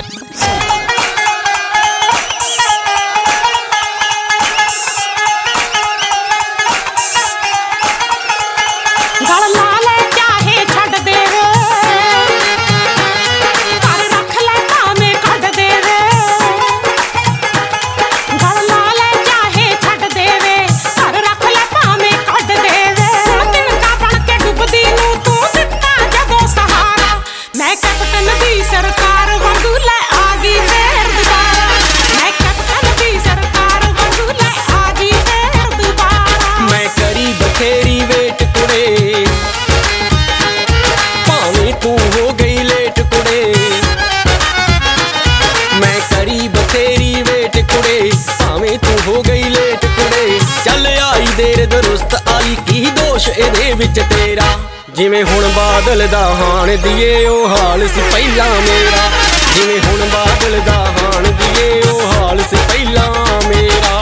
तेरा जिवें हुण बादल दा हाण दिए ओ हाल सी पहला मेरा, जिवें हुण बादल दा हाण दिए ओ हाल सी पहला मेरा।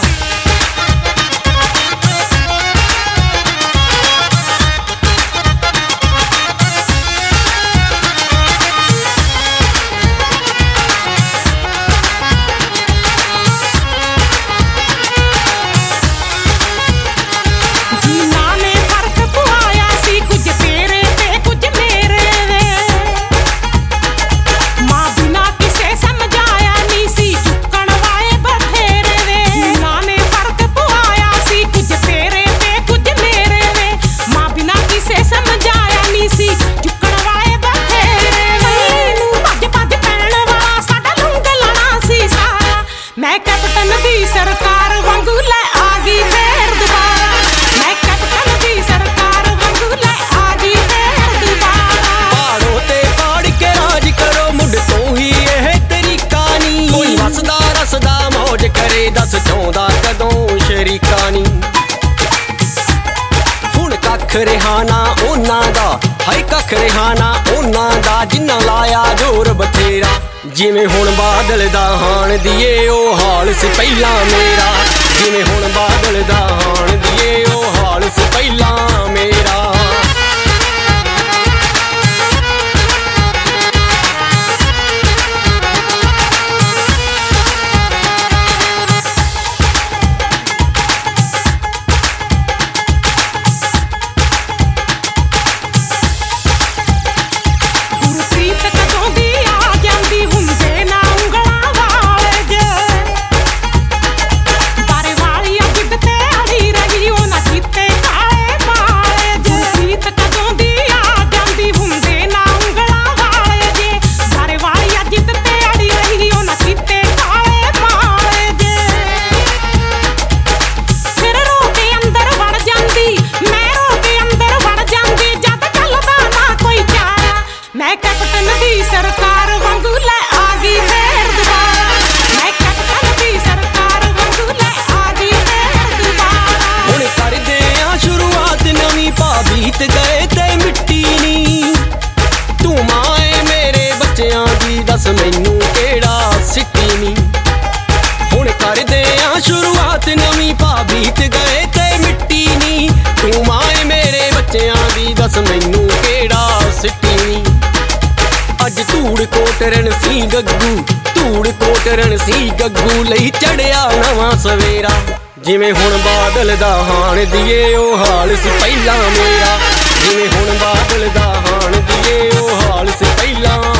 दस चाहुंदा कदों शरीका नी हुण कख रिहाना उन्हां दा, हाय कख रिहाना उन्हां दा जिन्ना लाया जोर बथेरा। जिवें हुण बादल दा हाण दिए ओ हाल सी पहला मेरा, जिवें हुण बादल दा हाण दिए ओ हाल सी पहला मेरा। दस मैनू केड़ा सिटी नी हुण करदे आ शुरुआत नवीं पा बीत गए ते मिट्टी नी। तू माए मेरे बच्चियां दी दस मैनू केड़ा सिटी नी। अज धूड़ कोट रणसी गग्गू, धूड़ कोट रणसी गग्गू लई चढ़िया नवां सवेरा। जिवें हुण बादल दा हाण दिए ओ हाल सी पहला मेरा, जिवें हुण बादल दा हाण दिए ओ हाल सी पहला